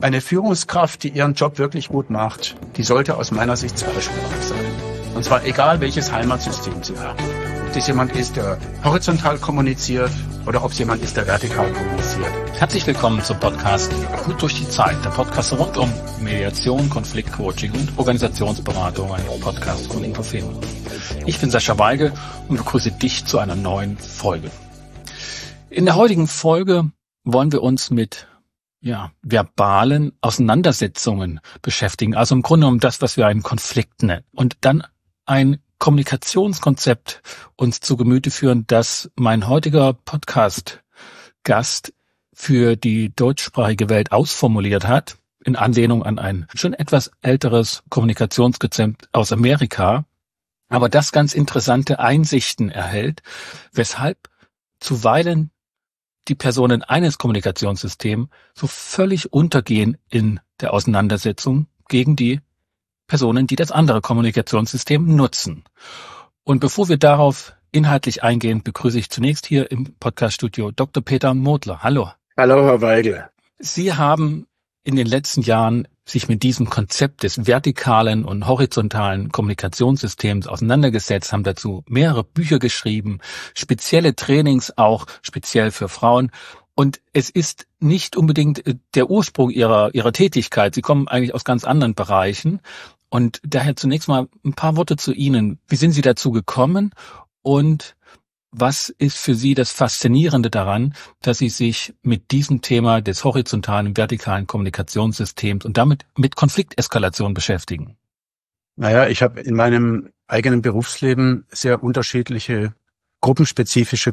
Eine Führungskraft, die ihren Job wirklich gut macht, die sollte aus meiner Sicht zweisprachig sein. Und zwar egal, welches Heimatsystem sie hat. Ob das jemand ist, der horizontal kommuniziert oder ob es jemand ist, der vertikal kommuniziert. Herzlich willkommen zum Podcast Gut durch die Zeit. Der Podcast rund um Mediation, Konfliktcoaching und Organisationsberatung. Ein Podcast von Ingo Fehmer. Ich bin Sascha Weigel und begrüße dich zu einer neuen Folge. In der heutigen Folge wollen wir uns mit verbalen Auseinandersetzungen beschäftigen. Also im Grunde um das, was wir einen Konflikt nennen. Und dann ein Kommunikationskonzept uns zu Gemüte führen, das mein heutiger Podcast-Gast für die deutschsprachige Welt ausformuliert hat, in Anlehnung an ein schon etwas älteres Kommunikationskonzept aus Amerika, aber das ganz interessante Einsichten erhält, weshalb zuweilen die Personen eines Kommunikationssystems so völlig untergehen in der Auseinandersetzung gegen die Personen, die das andere Kommunikationssystem nutzen. Und bevor wir darauf inhaltlich eingehen, begrüße ich zunächst hier im Podcaststudio Dr. Peter Modler. Hallo. Hallo, Herr Weigel. Sie haben in den letzten Jahren sich mit diesem Konzept des vertikalen und horizontalen Kommunikationssystems auseinandergesetzt, haben dazu mehrere Bücher geschrieben, spezielle Trainings auch speziell für Frauen. Und es ist nicht unbedingt der Ursprung Ihrer Tätigkeit. Sie kommen eigentlich aus ganz anderen Bereichen. Und daher zunächst mal ein paar Worte zu Ihnen. Wie sind Sie dazu gekommen und was ist für Sie das Faszinierende daran, dass Sie sich mit diesem Thema des horizontalen und vertikalen Kommunikationssystems und damit mit Konflikteskalation beschäftigen? Naja, ich habe in meinem eigenen Berufsleben sehr unterschiedliche gruppenspezifische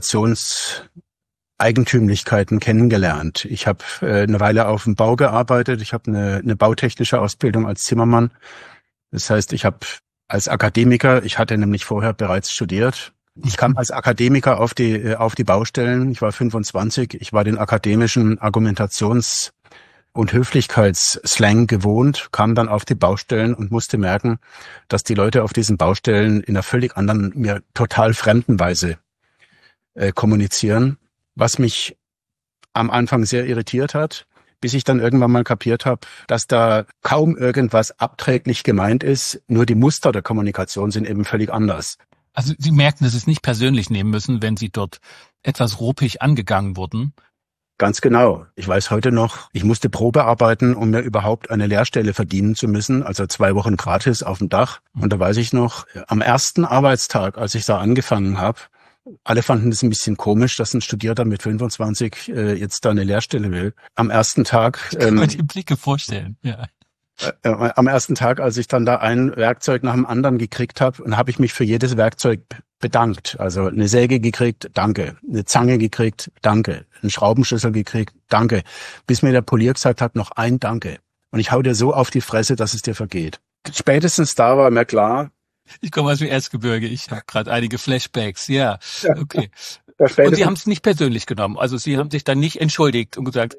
Kommunikationseigentümlichkeiten kennengelernt. Ich habe eine Weile auf dem Bau gearbeitet. Ich habe eine bautechnische Ausbildung als Zimmermann. Das heißt, ich habe als Akademiker, ich hatte nämlich vorher bereits studiert. Ich kam als Akademiker auf die Baustellen. Ich war 25. Ich war den akademischen Argumentations- und Höflichkeitsslang gewohnt, kam dann auf die Baustellen und musste merken, dass die Leute auf diesen Baustellen in einer völlig anderen, mir total fremden Weise kommunizieren, was mich am Anfang sehr irritiert hat, bis ich dann irgendwann mal kapiert habe, dass da kaum irgendwas abträglich gemeint ist, nur die Muster der Kommunikation sind eben völlig anders. Also Sie merken, dass Sie es nicht persönlich nehmen müssen, wenn Sie dort etwas ruppig angegangen wurden? Ganz genau. Ich weiß heute noch, ich musste Probe arbeiten, um mir überhaupt eine Lehrstelle verdienen zu müssen, also 2 Wochen gratis auf dem Dach. Und da weiß ich noch, am ersten Arbeitstag, als ich da angefangen habe, alle fanden es ein bisschen komisch, dass ein Studierender mit 25 jetzt da eine Lehrstelle will. Am ersten Tag... Ich kann mir die Blicke vorstellen, ja. Am ersten Tag, als ich dann da ein Werkzeug nach dem anderen gekriegt habe, und habe ich mich für jedes Werkzeug bedankt. Also eine Säge gekriegt, danke. Eine Zange gekriegt, danke. Einen Schraubenschlüssel gekriegt, danke. Bis mir der Polier gesagt hat, noch ein Danke. Und ich hau dir so auf die Fresse, dass es dir vergeht. Spätestens da war mir klar. Ich komme aus dem Erzgebirge, ich habe gerade einige Flashbacks, ja. Okay. Und Sie haben es nicht persönlich genommen, also Sie haben sich dann nicht entschuldigt und gesagt,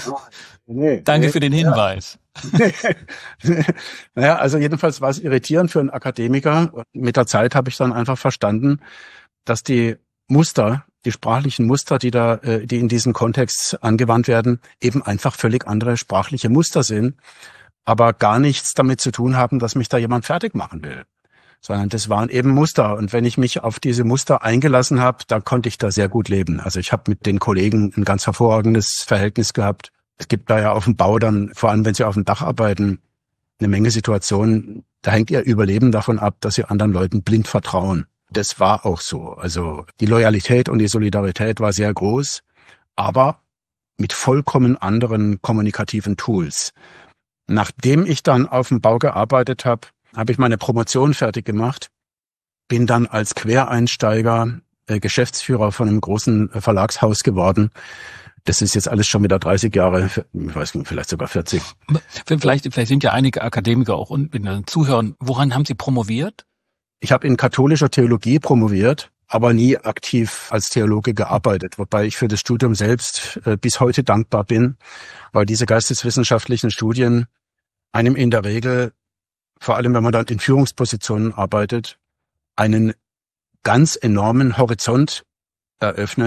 danke für den Hinweis. Naja, also jedenfalls war es irritierend für einen Akademiker. Mit der Zeit habe ich dann einfach verstanden, dass die Muster, die sprachlichen Muster, die in diesem Kontext angewandt werden, eben einfach völlig andere sprachliche Muster sind, aber gar nichts damit zu tun haben, dass mich da jemand fertig machen will. Sondern das waren eben Muster. Und wenn ich mich auf diese Muster eingelassen habe, dann konnte ich da sehr gut leben. Also ich habe mit den Kollegen ein ganz hervorragendes Verhältnis gehabt. Es gibt da ja auf dem Bau dann, vor allem wenn Sie auf dem Dach arbeiten, eine Menge Situationen, da hängt Ihr Überleben davon ab, dass Sie anderen Leuten blind vertrauen. Das war auch so. Also die Loyalität und die Solidarität war sehr groß, aber mit vollkommen anderen kommunikativen Tools. Nachdem ich dann auf dem Bau gearbeitet habe, habe ich meine Promotion fertig gemacht, bin dann als Quereinsteiger Geschäftsführer von einem großen Verlagshaus geworden. Das ist jetzt alles schon wieder 30 Jahre, ich weiß nicht, vielleicht sogar 40. Vielleicht sind ja einige Akademiker auch unten zuhören. Woran haben Sie promoviert? Ich habe in katholischer Theologie promoviert, aber nie aktiv als Theologe gearbeitet, wobei ich für das Studium selbst bis heute dankbar bin, weil diese geisteswissenschaftlichen Studien einem in der Regel, vor allem wenn man dann in Führungspositionen arbeitet, einen ganz enormen Horizont eröffnen,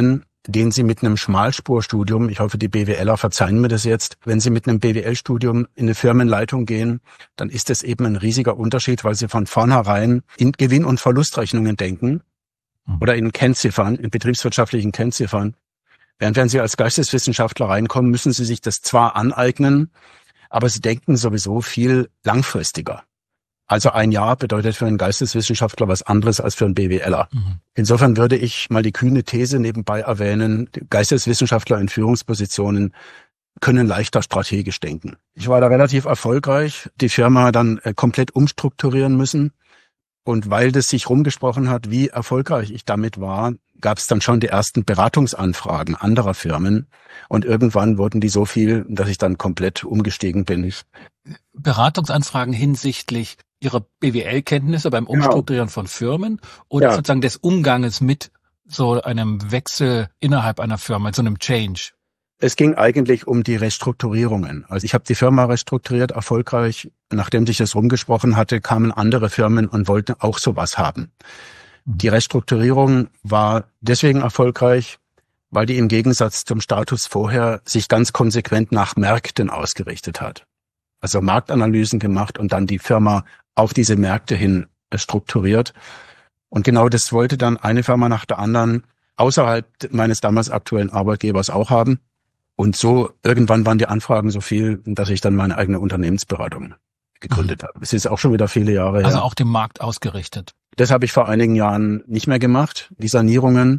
den Sie mit einem Schmalspurstudium, ich hoffe, die BWLer verzeihen mir das jetzt, wenn Sie mit einem BWL-Studium in eine Firmenleitung gehen, dann ist das eben ein riesiger Unterschied, weil Sie von vornherein in Gewinn- und Verlustrechnungen denken oder in Kennziffern, in betriebswirtschaftlichen Kennziffern. Während wenn Sie als Geisteswissenschaftler reinkommen, müssen Sie sich das zwar aneignen, aber Sie denken sowieso viel langfristiger. Also ein Jahr bedeutet für einen Geisteswissenschaftler was anderes als für einen BWLer. Insofern würde ich mal die kühne These nebenbei erwähnen, Geisteswissenschaftler in Führungspositionen können leichter strategisch denken. Ich war da relativ erfolgreich, die Firma dann komplett umstrukturieren müssen. Und weil das sich rumgesprochen hat, wie erfolgreich ich damit war, gab es dann schon die ersten Beratungsanfragen anderer Firmen. Und irgendwann wurden die so viel, dass ich dann komplett umgestiegen bin. Beratungsanfragen hinsichtlich Ihrer BWL-Kenntnisse beim Umstrukturieren von Firmen oder sozusagen des Umganges mit so einem Wechsel innerhalb einer Firma, so einem Change? Es ging eigentlich um die Restrukturierungen. Also ich habe die Firma restrukturiert, erfolgreich. Nachdem sich das rumgesprochen hatte, kamen andere Firmen und wollten auch sowas haben. Die Restrukturierung war deswegen erfolgreich, weil die im Gegensatz zum Status vorher sich ganz konsequent nach Märkten ausgerichtet hat. Also Marktanalysen gemacht und dann die Firma auf diese Märkte hin strukturiert. Und genau das wollte dann eine Firma nach der anderen außerhalb meines damals aktuellen Arbeitgebers auch haben. Und so irgendwann waren die Anfragen so viel, dass ich dann meine eigene Unternehmensberatung gegründet habe. Es ist auch schon wieder viele Jahre her. Also auch dem Markt ausgerichtet. Das habe ich vor einigen Jahren nicht mehr gemacht, die Sanierungen,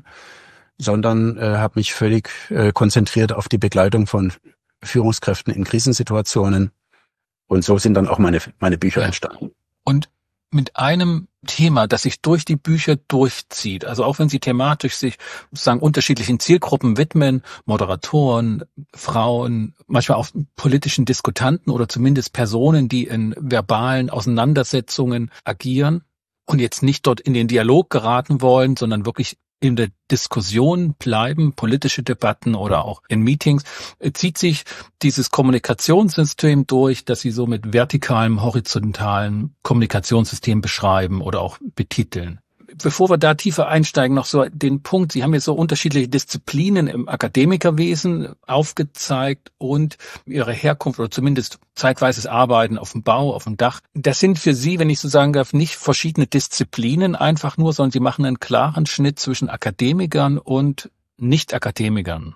sondern habe mich völlig konzentriert auf die Begleitung von Führungskräften in Krisensituationen. Und so sind dann auch meine Bücher entstanden. Und mit einem Thema, das sich durch die Bücher durchzieht, also auch wenn Sie thematisch sich sozusagen unterschiedlichen Zielgruppen widmen, Moderatoren, Frauen, manchmal auch politischen Diskutanten oder zumindest Personen, die in verbalen Auseinandersetzungen agieren und jetzt nicht dort in den Dialog geraten wollen, sondern wirklich in der Diskussion bleiben, politische Debatten oder auch in Meetings, zieht sich dieses Kommunikationssystem durch, das Sie so mit vertikalem, horizontalen Kommunikationssystem beschreiben oder auch betiteln. Bevor wir da tiefer einsteigen, noch so den Punkt, Sie haben jetzt so unterschiedliche Disziplinen im Akademikerwesen aufgezeigt und Ihre Herkunft oder zumindest zeitweises Arbeiten auf dem Bau, auf dem Dach. Das sind für Sie, wenn ich so sagen darf, nicht verschiedene Disziplinen einfach nur, sondern Sie machen einen klaren Schnitt zwischen Akademikern und Nicht-Akademikern.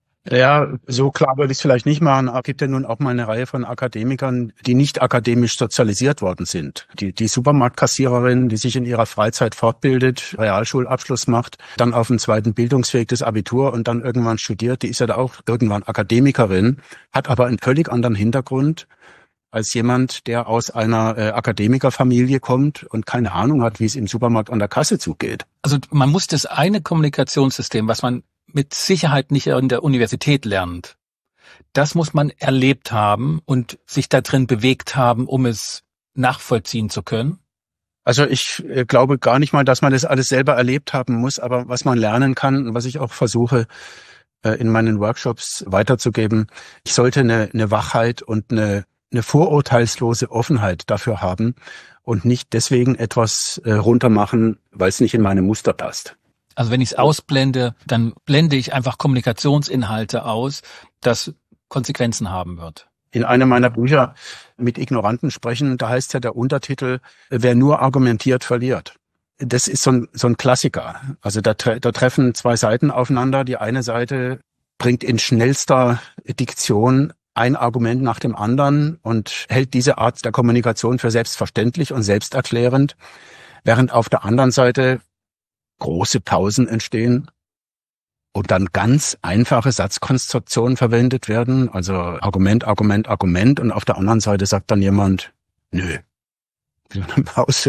Ja, so klar würde ich es vielleicht nicht machen. Es gibt ja nun auch mal eine Reihe von Akademikern, die nicht akademisch sozialisiert worden sind. Die Supermarktkassiererin, die sich in ihrer Freizeit fortbildet, Realschulabschluss macht, dann auf dem zweiten Bildungsweg das Abitur und dann irgendwann studiert, die ist ja da auch irgendwann Akademikerin, hat aber einen völlig anderen Hintergrund als jemand, der aus einer Akademikerfamilie kommt und keine Ahnung hat, wie es im Supermarkt an der Kasse zugeht. Also man muss das eine Kommunikationssystem, was man mit Sicherheit nicht in der Universität lernt. Das muss man erlebt haben und sich da drin bewegt haben, um es nachvollziehen zu können. Also ich glaube gar nicht mal, dass man das alles selber erlebt haben muss, aber was man lernen kann und was ich auch versuche in meinen Workshops weiterzugeben, ich sollte eine Wachheit und eine vorurteilslose Offenheit dafür haben und nicht deswegen etwas runtermachen, weil es nicht in meine Muster passt. Also wenn ich es ausblende, dann blende ich einfach Kommunikationsinhalte aus, das Konsequenzen haben wird. In einem meiner Bücher mit Ignoranten sprechen, da heißt ja der Untertitel, wer nur argumentiert, verliert. Das ist so ein Klassiker. Also da treffen zwei Seiten aufeinander. Die eine Seite bringt in schnellster Diktion ein Argument nach dem anderen und hält diese Art der Kommunikation für selbstverständlich und selbsterklärend, während auf der anderen Seite große Pausen entstehen und dann ganz einfache Satzkonstruktionen verwendet werden, also Argument, Argument, Argument, und auf der anderen Seite sagt dann jemand, nö. Eine Pause.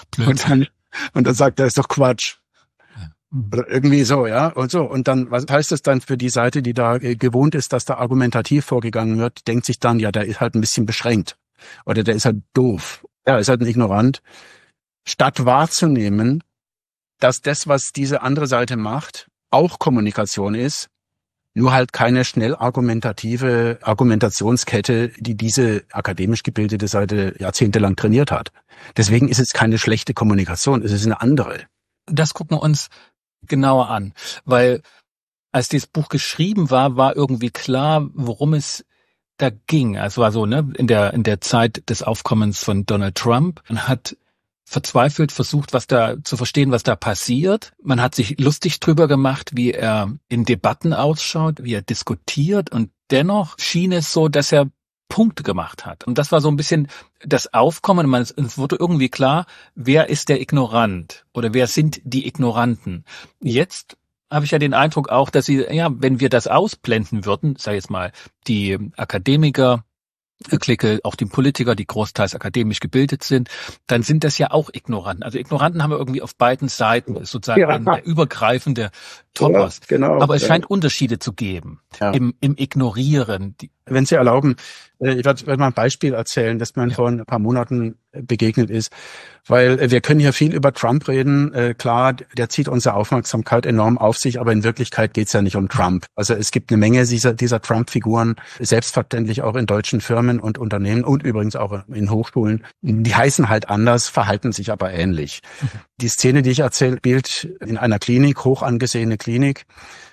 Und dann sagt er, ist doch Quatsch. Oder irgendwie so, ja, und so. Und dann, was heißt das dann für die Seite, die da gewohnt ist, dass da argumentativ vorgegangen wird, denkt sich dann, ja, der ist halt ein bisschen beschränkt. Oder der ist halt doof. Ja, ist halt ein Ignorant. Statt wahrzunehmen, dass das, was diese andere Seite macht, auch Kommunikation ist, nur halt keine schnell argumentative Argumentationskette, die diese akademisch gebildete Seite jahrzehntelang trainiert hat. Deswegen ist es keine schlechte Kommunikation, es ist eine andere. Das gucken wir uns genauer an, weil als dieses Buch geschrieben war irgendwie klar, worum es da ging. Also war so, ne, in der Zeit des Aufkommens von Donald Trump. Man hat verzweifelt versucht, zu verstehen, was da passiert. Man hat sich lustig drüber gemacht, wie er in Debatten ausschaut, wie er diskutiert, und dennoch schien es so, dass er Punkte gemacht hat. Und das war so ein bisschen das Aufkommen. Es wurde irgendwie klar, wer ist der Ignorant oder wer sind die Ignoranten. Jetzt habe ich ja den Eindruck auch, dass wenn wir das ausblenden würden, sag ich jetzt mal, die Akademiker, Clique, auch die Politiker, die großteils akademisch gebildet sind, dann sind das ja auch Ignoranten. Also Ignoranten haben wir irgendwie auf beiden Seiten, ist sozusagen der übergreifende Topos. Ja, genau, aber es scheint Unterschiede zu geben im Ignorieren. Wenn Sie erlauben, ich werde mal ein Beispiel erzählen, das mir vor ein paar Monaten begegnet ist, weil wir können hier viel über Trump reden. Klar, der zieht unsere Aufmerksamkeit enorm auf sich, aber in Wirklichkeit geht es ja nicht um Trump. Also es gibt eine Menge dieser Trump-Figuren, selbstverständlich auch in deutschen Firmen und Unternehmen und übrigens auch in Hochschulen. Die heißen halt anders, verhalten sich aber ähnlich. Die Szene, die ich erzähle, spielt in einer Klinik, hoch angesehene Klinik.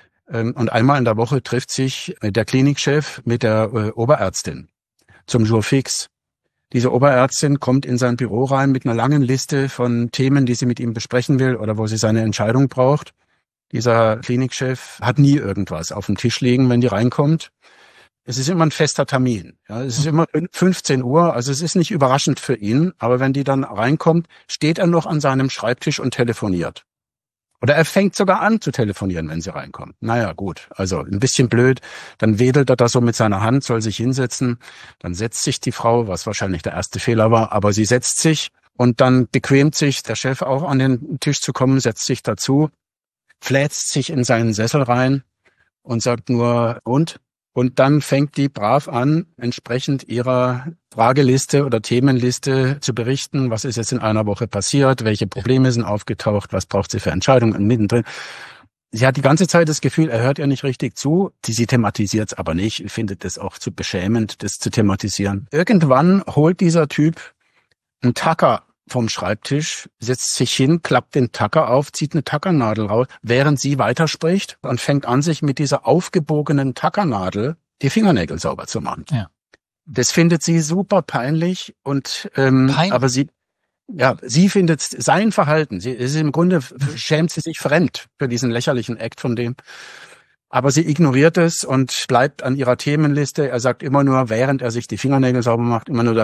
Und einmal in der Woche trifft sich der Klinikchef mit der Oberärztin zum Jour fix. Diese Oberärztin kommt in sein Büro rein mit einer langen Liste von Themen, die sie mit ihm besprechen will oder wo sie seine Entscheidung braucht. Dieser Klinikchef hat nie irgendwas auf dem Tisch liegen, wenn die reinkommt. Es ist immer ein fester Termin. Ja, es ist immer 15 Uhr, also es ist nicht überraschend für ihn. Aber wenn die dann reinkommt, steht er noch an seinem Schreibtisch und telefoniert. Oder er fängt sogar an zu telefonieren, wenn sie reinkommt. Naja, gut, also ein bisschen blöd. Dann wedelt er da so mit seiner Hand, soll sich hinsetzen. Dann setzt sich die Frau, was wahrscheinlich der erste Fehler war, aber sie setzt sich und dann bequemt sich der Chef auch an den Tisch zu kommen, setzt sich dazu, fläzt sich in seinen Sessel rein und sagt nur und dann fängt die brav an, entsprechend ihrer Frageliste oder Themenliste zu berichten, was ist jetzt in einer Woche passiert, welche Probleme sind aufgetaucht, was braucht sie für Entscheidungen mittendrin. Sie hat die ganze Zeit das Gefühl, er hört ihr nicht richtig zu. Sie thematisiert es aber nicht, findet es auch zu beschämend, das zu thematisieren. Irgendwann holt dieser Typ einen Tacker vom Schreibtisch, setzt sich hin, klappt den Tacker auf, zieht eine Tackernadel raus, während sie weiterspricht und fängt an, sich mit dieser aufgebogenen Tackernadel die Fingernägel sauber zu machen. Ja. Das findet sie super peinlich und aber sie findet sein Verhalten, im Grunde schämt sie sich fremd für diesen lächerlichen Act von dem. Aber sie ignoriert es und bleibt an ihrer Themenliste. Er sagt immer nur, während er sich die Fingernägel sauber macht, immer nur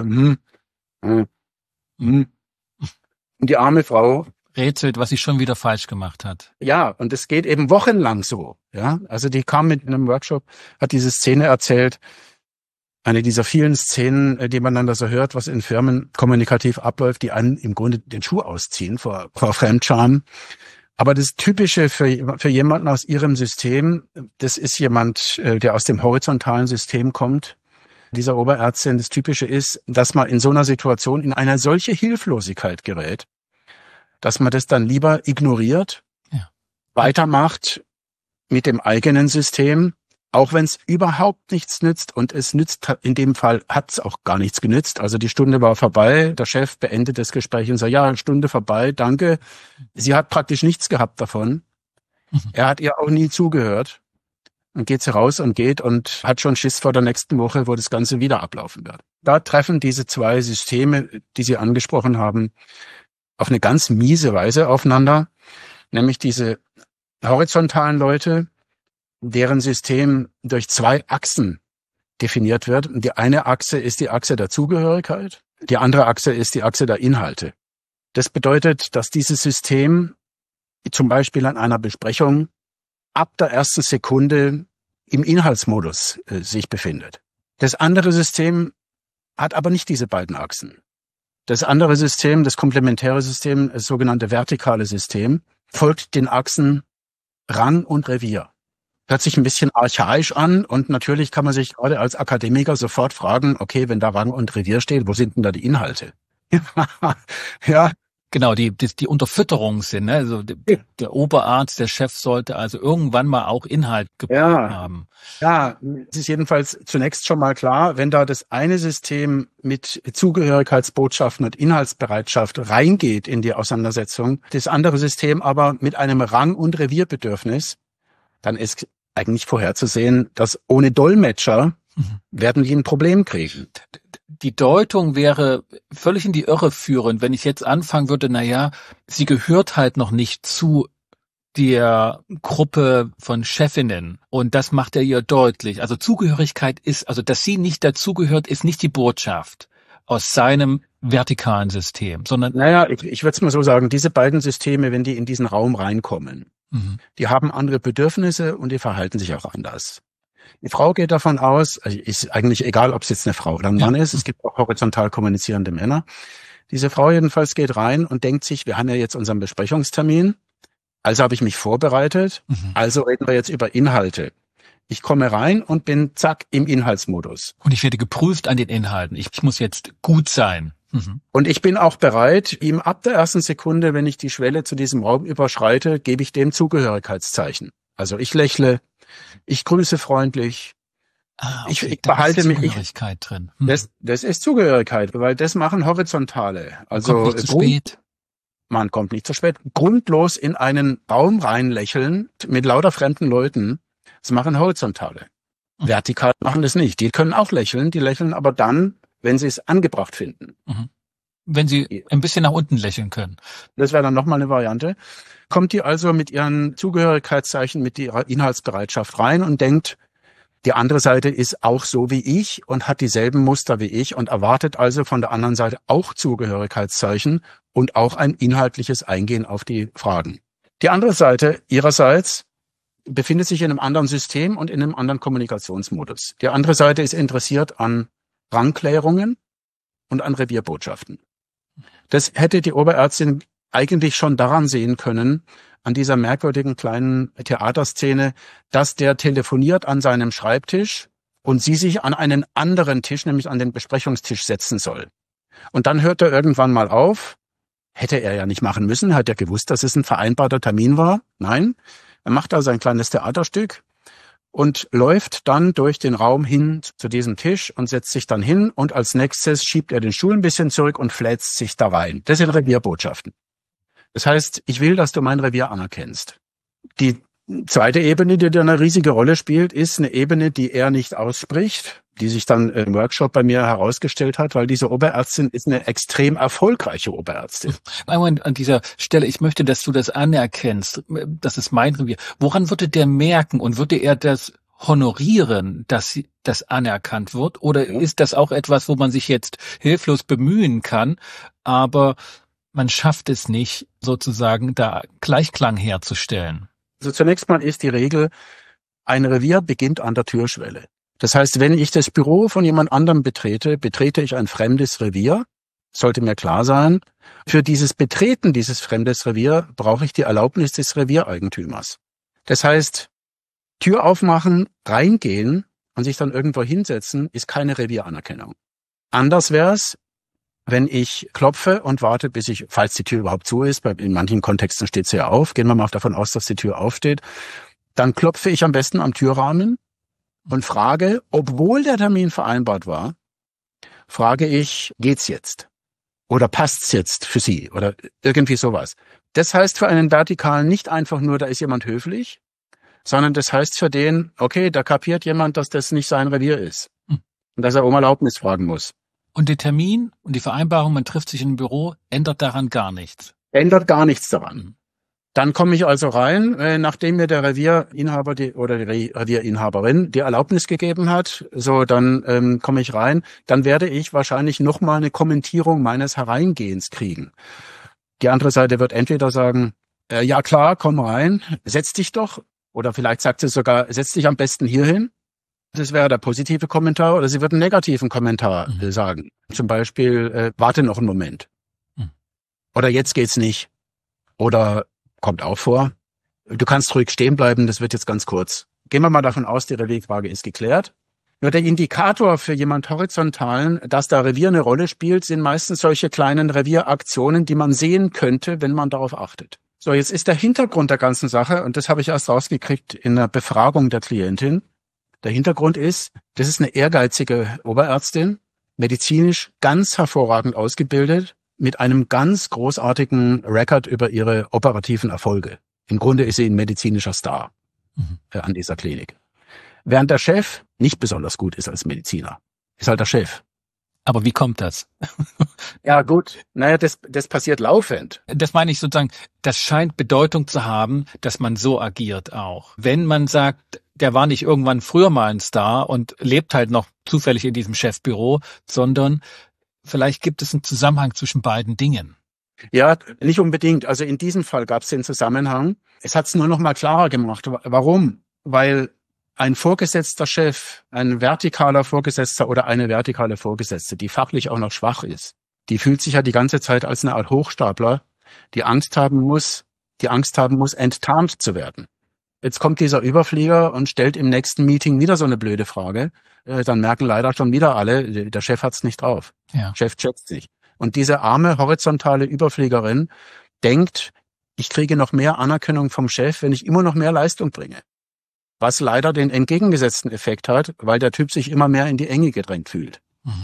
Und die arme Frau rätselt, was sie schon wieder falsch gemacht hat. Ja, und es geht eben wochenlang so. Ja, also die kam mit einem Workshop, hat diese Szene erzählt. Eine dieser vielen Szenen, die man dann da so hört, was in Firmen kommunikativ abläuft, die einen im Grunde den Schuh ausziehen vor Fremdscham. Aber das Typische für jemanden aus ihrem System, das ist jemand, der aus dem horizontalen System kommt, dieser Oberärztin. Das Typische ist, dass man in so einer Situation in eine solche Hilflosigkeit gerät, dass man das dann lieber ignoriert, weitermacht mit dem eigenen System, auch wenn es überhaupt nichts nützt. Und es nützt, in dem Fall hat es auch gar nichts genützt. Also die Stunde war vorbei, der Chef beendet das Gespräch und sagt, ja, Stunde vorbei, danke. Sie hat praktisch nichts gehabt davon. Er hat ihr auch nie zugehört. Dann geht sie raus und geht und hat schon Schiss vor der nächsten Woche, wo das Ganze wieder ablaufen wird. Da treffen diese zwei Systeme, die Sie angesprochen haben, auf eine ganz miese Weise aufeinander. Nämlich diese horizontalen Leute, deren System durch zwei Achsen definiert wird. Und die eine Achse ist die Achse der Zugehörigkeit, die andere Achse ist die Achse der Inhalte. Das bedeutet, dass dieses System zum Beispiel an einer Besprechung ab der ersten Sekunde im Inhaltsmodus sich befindet. Das andere System hat aber nicht diese beiden Achsen. Das andere System, das komplementäre System, das sogenannte vertikale System, folgt den Achsen Rang und Revier. Hört sich ein bisschen archaisch an und natürlich kann man sich gerade als Akademiker sofort fragen, okay, wenn da Rang und Revier steht, wo sind denn da die Inhalte? Ja. Genau, die Unterfütterung sind, ne? Also der Oberarzt, der Chef sollte also irgendwann mal auch Inhalt geboten haben. Ja, es ist jedenfalls zunächst schon mal klar, wenn da das eine System mit Zugehörigkeitsbotschaften und Inhaltsbereitschaft reingeht in die Auseinandersetzung, das andere System aber mit einem Rang- und Revierbedürfnis, dann ist eigentlich vorherzusehen, dass ohne Dolmetscher werden die ein Problem kriegen. Die Deutung wäre völlig in die Irre führend, wenn ich jetzt anfangen würde, sie gehört halt noch nicht zu der Gruppe von Chefinnen und das macht er ihr deutlich. Also Zugehörigkeit dass sie nicht dazugehört, ist nicht die Botschaft aus seinem vertikalen System, sondern... Ich würde es mal so sagen, diese beiden Systeme, wenn die in diesen Raum reinkommen, die haben andere Bedürfnisse und die verhalten sich auch anders. Die Frau geht davon aus, ist eigentlich egal, ob es jetzt eine Frau oder ein Mann ist, es gibt auch horizontal kommunizierende Männer. Diese Frau jedenfalls geht rein und denkt sich, wir haben ja jetzt unseren Besprechungstermin, also habe ich mich vorbereitet, also reden wir jetzt über Inhalte. Ich komme rein und bin zack im Inhaltsmodus. Und ich werde geprüft an den Inhalten. Ich muss jetzt gut sein. Und ich bin auch bereit, ihm ab der ersten Sekunde, wenn ich die Schwelle zu diesem Raum überschreite, gebe ich dem Zugehörigkeitszeichen. Also ich lächle, ich grüße freundlich. Okay, ich behalte mich. Zugehörigkeit drin. Das ist Zugehörigkeit, weil das machen Horizontale. Also kommt nicht zu spät. Man kommt nicht zu spät. Grundlos in einen Raum reinlächeln mit lauter fremden Leuten. Das machen Horizontale. Vertikal machen das nicht. Die können auch lächeln, die lächeln aber dann, wenn sie es angebracht finden. Wenn sie ein bisschen nach unten lächeln können. Das wäre dann nochmal eine Variante. Kommt die also mit ihren Zugehörigkeitszeichen, mit ihrer Inhaltsbereitschaft rein und denkt, die andere Seite ist auch so wie ich und hat dieselben Muster wie ich und erwartet also von der anderen Seite auch Zugehörigkeitszeichen und auch ein inhaltliches Eingehen auf die Fragen. Die andere Seite ihrerseits befindet sich in einem anderen System und in einem anderen Kommunikationsmodus. Die andere Seite ist interessiert an Rangklärungen und an Revierbotschaften. Das hätte die Oberärztin eigentlich schon daran sehen können, an dieser merkwürdigen kleinen Theaterszene, dass der telefoniert an seinem Schreibtisch und sie sich an einen anderen Tisch, nämlich an den Besprechungstisch setzen soll. Und dann hört er irgendwann mal auf. Hätte er ja nicht machen müssen, hat er gewusst, dass es ein vereinbarter Termin war. Nein, er macht also ein kleines Theaterstück und läuft dann durch den Raum hin zu diesem Tisch und setzt sich dann hin und als nächstes schiebt er den Stuhl ein bisschen zurück und fläzt sich da rein. Das sind Revierbotschaften. Das heißt, ich will, dass du mein Revier anerkennst. Die zweite Ebene, die da eine riesige Rolle spielt, ist eine Ebene, die er nicht ausspricht, die sich dann im Workshop bei mir herausgestellt hat, weil diese Oberärztin ist eine extrem erfolgreiche Oberärztin. An dieser Stelle, ich möchte, dass du das anerkennst. Das ist mein Revier. Woran würde der merken und würde er das honorieren, dass das anerkannt wird? Oder ist das auch etwas, wo man sich jetzt hilflos bemühen kann, aber man schafft es nicht, sozusagen da Gleichklang herzustellen? Also zunächst mal ist die Regel, ein Revier beginnt an der Türschwelle. Das heißt, wenn ich das Büro von jemand anderem betrete, betrete ich ein fremdes Revier. Sollte mir klar sein, für dieses Betreten dieses fremdes Revier brauche ich die Erlaubnis des Reviereigentümers. Das heißt, Tür aufmachen, reingehen und sich dann irgendwo hinsetzen, ist keine Revieranerkennung. Anders wäre es, wenn ich klopfe und warte, falls die Tür überhaupt zu ist, in manchen Kontexten steht sie ja auf, gehen wir mal davon aus, dass die Tür aufsteht, dann klopfe ich am besten am Türrahmen und frage, obwohl der Termin vereinbart war, frage ich, geht's jetzt? Oder passt's jetzt für Sie? Oder irgendwie sowas. Das heißt für einen Vertikalen nicht einfach nur, da ist jemand höflich, sondern das heißt für den, okay, da kapiert jemand, dass das nicht sein Revier ist. Und dass er um Erlaubnis fragen muss. Und der Termin und die Vereinbarung, man trifft sich im Büro, ändert daran gar nichts. Ändert gar nichts daran. Dann komme ich also rein, nachdem mir der Revierinhaber oder die Revierinhaberin die Erlaubnis gegeben hat. So, dann komme ich rein. Dann werde ich wahrscheinlich nochmal eine Kommentierung meines Hereingehens kriegen. Die andere Seite wird entweder sagen, ja klar, komm rein, setz dich doch. Oder vielleicht sagt sie sogar, setz dich am besten hier hin. Das wäre der positive Kommentar. Oder sie wird einen negativen Kommentar sagen. Zum Beispiel, warte noch einen Moment. Oder jetzt geht's nicht. Oder kommt auch vor. Du kannst ruhig stehen bleiben, das wird jetzt ganz kurz. Gehen wir mal davon aus, die Revierfrage ist geklärt. Nur der Indikator für jemand Horizontalen, dass da Revier eine Rolle spielt, sind meistens solche kleinen Revieraktionen, die man sehen könnte, wenn man darauf achtet. So, jetzt ist der Hintergrund der ganzen Sache, und das habe ich erst rausgekriegt in der Befragung der Klientin. Der Hintergrund ist, das ist eine ehrgeizige Oberärztin, medizinisch ganz hervorragend ausgebildet, mit einem ganz großartigen Record über ihre operativen Erfolge. Im Grunde ist sie ein medizinischer Star. an dieser Klinik. Während der Chef nicht besonders gut ist als Mediziner. Ist halt der Chef. Aber wie kommt das? Ja gut, naja, das passiert laufend. Das meine ich sozusagen, das scheint Bedeutung zu haben, dass man so agiert auch. Wenn man sagt, der war nicht irgendwann früher mal ein Star und lebt halt noch zufällig in diesem Chefbüro, sondern vielleicht gibt es einen Zusammenhang zwischen beiden Dingen. Ja, nicht unbedingt. Also in diesem Fall gab es den Zusammenhang. Es hat es nur noch mal klarer gemacht. Warum? Weil ein vorgesetzter Chef, ein vertikaler Vorgesetzter oder eine vertikale Vorgesetzte, die fachlich auch noch schwach ist, die fühlt sich ja die ganze Zeit als eine Art Hochstapler, die Angst haben muss, enttarnt zu werden. Jetzt kommt dieser Überflieger und stellt im nächsten Meeting wieder so eine blöde Frage. Dann merken leider schon wieder alle, der Chef hat's nicht drauf. Ja. Chef checkt sich. Und diese arme horizontale Überfliegerin denkt, ich kriege noch mehr Anerkennung vom Chef, wenn ich immer noch mehr Leistung bringe. Was leider den entgegengesetzten Effekt hat, weil der Typ sich immer mehr in die Enge gedrängt fühlt.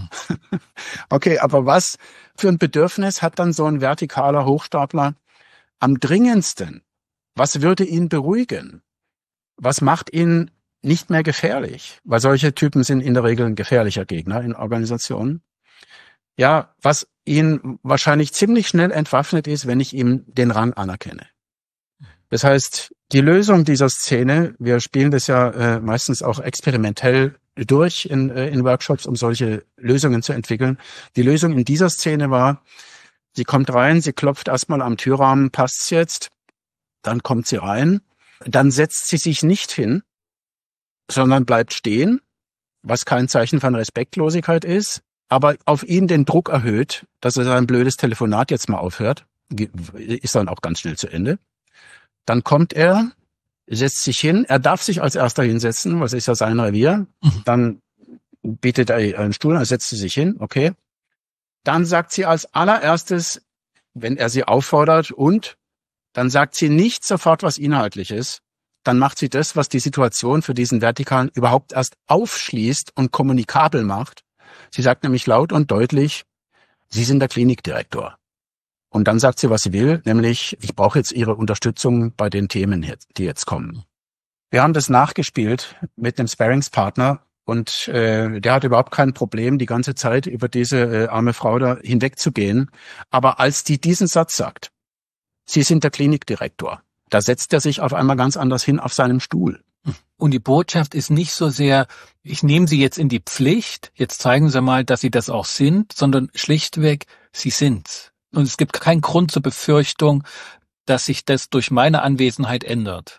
Okay, aber was für ein Bedürfnis hat dann so ein vertikaler Hochstapler am dringendsten? Was würde ihn beruhigen? Was macht ihn nicht mehr gefährlich? Weil solche Typen sind in der Regel ein gefährlicher Gegner in Organisationen. Ja, was ihn wahrscheinlich ziemlich schnell entwaffnet ist, wenn ich ihm den Rang anerkenne. Das heißt, die Lösung dieser Szene, wir spielen das ja meistens auch experimentell durch in Workshops, um solche Lösungen zu entwickeln. Die Lösung in dieser Szene war, sie kommt rein, sie klopft erstmal am Türrahmen, passt's jetzt? Dann kommt sie rein, dann setzt sie sich nicht hin, sondern bleibt stehen, was kein Zeichen von Respektlosigkeit ist, aber auf ihn den Druck erhöht, dass er sein blödes Telefonat jetzt mal aufhört, ist dann auch ganz schnell zu Ende. Dann kommt er, setzt sich hin, er darf sich als erster hinsetzen, was ist ja sein Revier. Dann bietet er einen Stuhl, er setzt sich hin, okay. Dann sagt sie als allererstes, wenn er sie auffordert dann sagt sie nicht sofort was Inhaltliches, dann macht sie das, was die Situation für diesen Vertikalen überhaupt erst aufschließt und kommunikabel macht. Sie sagt nämlich laut und deutlich, Sie sind der Klinikdirektor. Und dann sagt sie, was sie will, nämlich, ich brauche jetzt Ihre Unterstützung bei den Themen, die jetzt kommen. Wir haben das nachgespielt mit einem Sparringspartner und der hat überhaupt kein Problem, die ganze Zeit über diese arme Frau da hinwegzugehen. Aber als die diesen Satz sagt, Sie sind der Klinikdirektor, da setzt er sich auf einmal ganz anders hin auf seinem Stuhl. Und die Botschaft ist nicht so sehr, ich nehme Sie jetzt in die Pflicht, jetzt zeigen Sie mal, dass Sie das auch sind, sondern schlichtweg, Sie sind's. Und es gibt keinen Grund zur Befürchtung, dass sich das durch meine Anwesenheit ändert.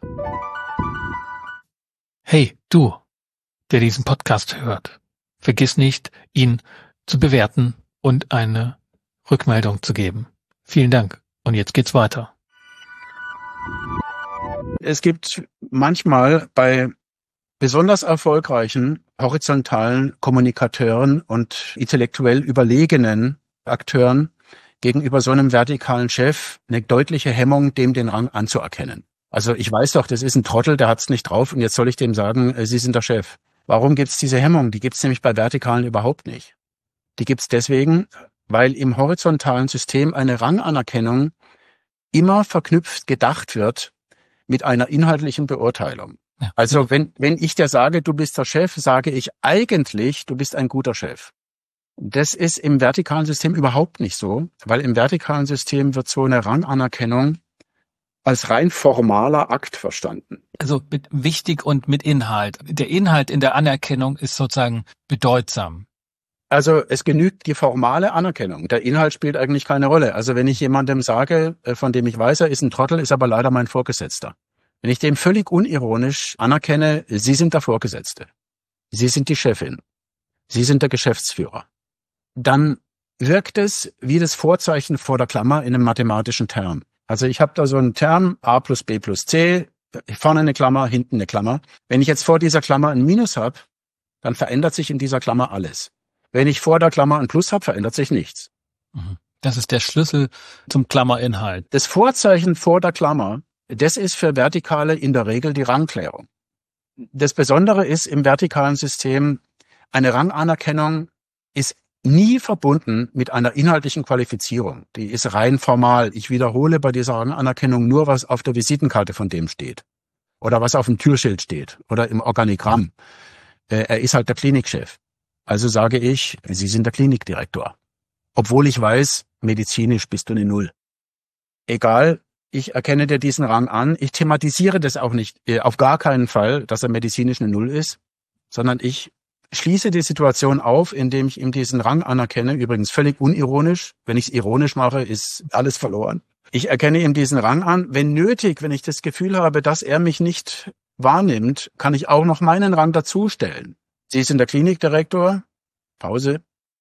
Hey, du, der diesen Podcast hört, vergiss nicht, ihn zu bewerten und eine Rückmeldung zu geben. Vielen Dank. Und jetzt geht's weiter. Es gibt manchmal bei besonders erfolgreichen horizontalen Kommunikateuren und intellektuell überlegenen Akteuren gegenüber so einem vertikalen Chef eine deutliche Hemmung, dem den Rang anzuerkennen. Also ich weiß doch, das ist ein Trottel, der hat's nicht drauf und jetzt soll ich dem sagen, Sie sind der Chef. Warum gibt's diese Hemmung? Die gibt's nämlich bei Vertikalen überhaupt nicht. Die gibt's deswegen, weil im horizontalen System eine Ranganerkennung immer verknüpft gedacht wird mit einer inhaltlichen Beurteilung. Ja. Also wenn ich dir sage, du bist der Chef, sage ich eigentlich, du bist ein guter Chef. Das ist im vertikalen System überhaupt nicht so, weil im vertikalen System wird so eine Ranganerkennung als rein formaler Akt verstanden. Also mit wichtig und mit Inhalt. Der Inhalt in der Anerkennung ist sozusagen bedeutsam. Also es genügt die formale Anerkennung. Der Inhalt spielt eigentlich keine Rolle. Also wenn ich jemandem sage, von dem ich weiß, er ist ein Trottel, ist aber leider mein Vorgesetzter. Wenn ich dem völlig unironisch anerkenne, Sie sind der Vorgesetzte, Sie sind die Chefin, Sie sind der Geschäftsführer, dann wirkt es wie das Vorzeichen vor der Klammer in einem mathematischen Term. Also ich habe da so einen Term, a plus b plus c, vorne eine Klammer, hinten eine Klammer. Wenn ich jetzt vor dieser Klammer ein Minus habe, dann verändert sich in dieser Klammer alles. Wenn ich vor der Klammer ein Plus habe, verändert sich nichts. Das ist der Schlüssel zum Klammerinhalt. Das Vorzeichen vor der Klammer, das ist für Vertikale in der Regel die Rangklärung. Das Besondere ist im vertikalen System, eine Ranganerkennung ist nie verbunden mit einer inhaltlichen Qualifizierung. Die ist rein formal. Ich wiederhole bei dieser Ranganerkennung nur, was auf der Visitenkarte von dem steht. oder was auf dem Türschild steht oder im Organigramm. Er ist halt der Klinikchef. Also sage ich, Sie sind der Klinikdirektor. Obwohl ich weiß, medizinisch bist du eine Null. Egal, ich erkenne dir diesen Rang an. Ich thematisiere das auch nicht, auf gar keinen Fall, dass er medizinisch eine Null ist, sondern ich schließe die Situation auf, indem ich ihm diesen Rang anerkenne. Übrigens völlig unironisch. Wenn ich es ironisch mache, ist alles verloren. Ich erkenne ihm diesen Rang an. Wenn nötig, wenn ich das Gefühl habe, dass er mich nicht wahrnimmt, kann ich auch noch meinen Rang dazustellen. Sie sind der Klinikdirektor. Pause.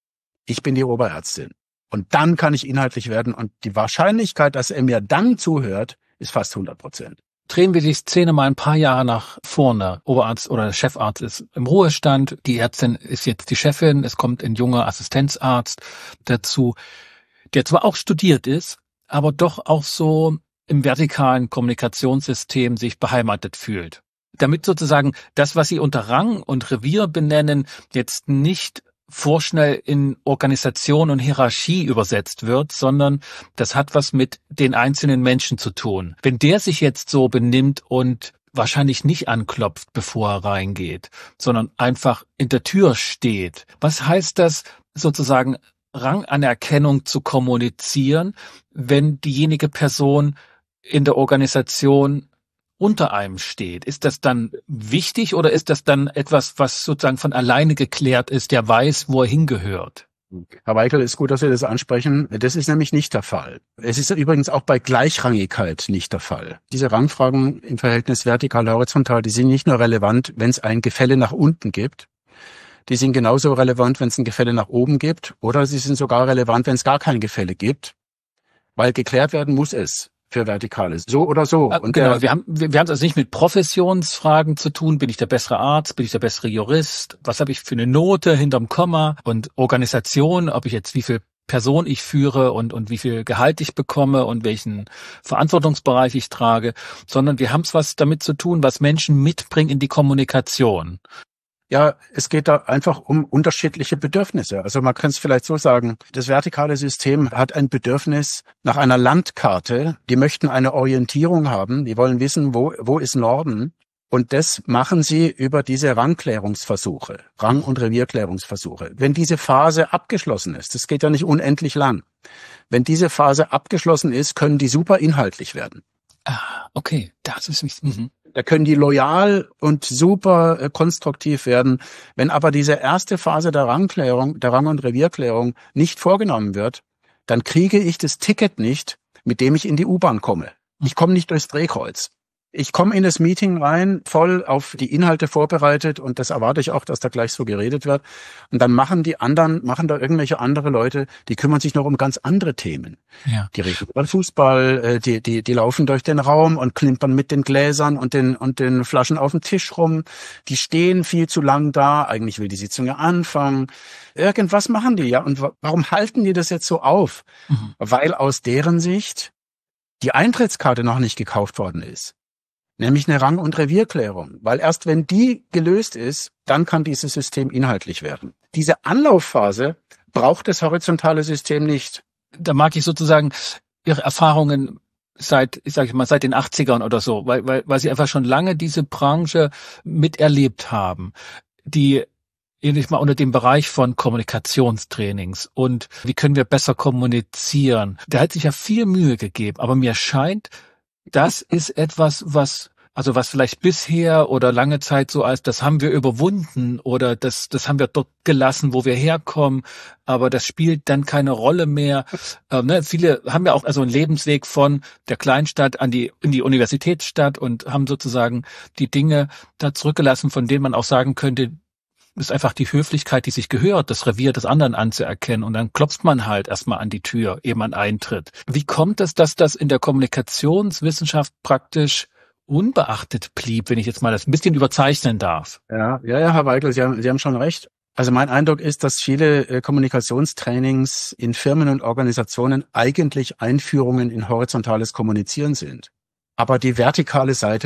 Ich bin die Oberärztin. Und dann kann ich inhaltlich werden. Und die Wahrscheinlichkeit, dass er mir dann zuhört, ist fast 100%. Drehen wir die Szene mal ein paar Jahre nach vorne. Oberarzt oder der Chefarzt ist im Ruhestand. Die Ärztin ist jetzt die Chefin. Es kommt ein junger Assistenzarzt dazu, der zwar auch studiert ist, aber doch auch so im vertikalen Kommunikationssystem sich beheimatet fühlt. Damit sozusagen das, was Sie unter Rang und Revier benennen, jetzt nicht vorschnell in Organisation und Hierarchie übersetzt wird, sondern das hat was mit den einzelnen Menschen zu tun. Wenn der sich jetzt so benimmt und wahrscheinlich nicht anklopft, bevor er reingeht, sondern einfach in der Tür steht, was heißt das sozusagen, Ranganerkennung zu kommunizieren, wenn diejenige Person in der Organisation unter einem steht? Ist das dann wichtig oder ist das dann etwas, was sozusagen von alleine geklärt ist, der weiß, wo er hingehört? Herr Weigel, ist gut, dass Sie das ansprechen. Das ist nämlich nicht der Fall. Es ist übrigens auch bei Gleichrangigkeit nicht der Fall. Diese Rangfragen im Verhältnis vertikal-horizontal, die sind nicht nur relevant, wenn es ein Gefälle nach unten gibt. Die sind genauso relevant, wenn es ein Gefälle nach oben gibt. Oder sie sind sogar relevant, wenn es gar kein Gefälle gibt. Weil geklärt werden muss es für Vertikales. So oder so. Und genau, wir haben es also nicht mit Professionsfragen zu tun. Bin ich der bessere Arzt? Bin ich der bessere Jurist? Was habe ich für eine Note hinterm Komma? Und Organisation, ob ich jetzt wie viel Person ich führe und wie viel Gehalt ich bekomme und welchen Verantwortungsbereich ich trage. Sondern wir haben es was damit zu tun, was Menschen mitbringen in die Kommunikation. Ja, es geht da einfach um unterschiedliche Bedürfnisse. Also man kann es vielleicht so sagen, das vertikale System hat ein Bedürfnis nach einer Landkarte. Die möchten eine Orientierung haben, die wollen wissen, wo ist Norden. Und das machen sie über diese Rangklärungsversuche, Rang- und Revierklärungsversuche. Wenn diese Phase abgeschlossen ist, das geht ja nicht unendlich lang, wenn diese Phase abgeschlossen ist, können die super inhaltlich werden. Ah, okay, das ist wichtig. Da können die loyal und super konstruktiv werden. Wenn aber diese erste Phase der Rangklärung, der Rang- und Revierklärung nicht vorgenommen wird, dann kriege ich das Ticket nicht, mit dem ich in die U-Bahn komme. Ich komme nicht durchs Drehkreuz. Ich komme in das Meeting rein, voll auf die Inhalte vorbereitet und das erwarte ich auch, dass da gleich so geredet wird. Und dann machen da irgendwelche andere Leute, die kümmern sich noch um ganz andere Themen. Ja. Die reden über Fußball, die laufen durch den Raum und klimpern mit den Gläsern und den Flaschen auf dem Tisch rum. Die stehen viel zu lang da. Eigentlich will die Sitzung ja anfangen. Irgendwas machen die, ja. Und warum halten die das jetzt so auf? Weil aus deren Sicht die Eintrittskarte noch nicht gekauft worden ist. Nämlich eine Rang- und Revierklärung. Weil erst wenn die gelöst ist, dann kann dieses System inhaltlich werden. Diese Anlaufphase braucht das horizontale System nicht. Da mag ich sozusagen Ihre Erfahrungen seit den 80ern oder so, weil Sie einfach schon lange diese Branche miterlebt haben, die ähnlich mal unter dem Bereich von Kommunikationstrainings und wie können wir besser kommunizieren. Da hat sich ja viel Mühe gegeben, aber mir scheint, das ist etwas, was vielleicht bisher oder lange Zeit so als, das haben wir überwunden oder das haben wir dort gelassen, wo wir herkommen, aber das spielt dann keine Rolle mehr. Viele haben ja auch also einen Lebensweg von der Kleinstadt in die Universitätsstadt und haben sozusagen die Dinge da zurückgelassen, von denen man auch sagen könnte, ist einfach die Höflichkeit, die sich gehört, das Revier des anderen anzuerkennen. Und dann klopft man halt erstmal an die Tür, ehe man eintritt. Wie kommt es, dass das in der Kommunikationswissenschaft praktisch unbeachtet blieb, wenn ich jetzt mal das ein bisschen überzeichnen darf? Ja, Herr Weigel, Sie haben schon recht. Also mein Eindruck ist, dass viele Kommunikationstrainings in Firmen und Organisationen eigentlich Einführungen in horizontales Kommunizieren sind. Aber die vertikale Seite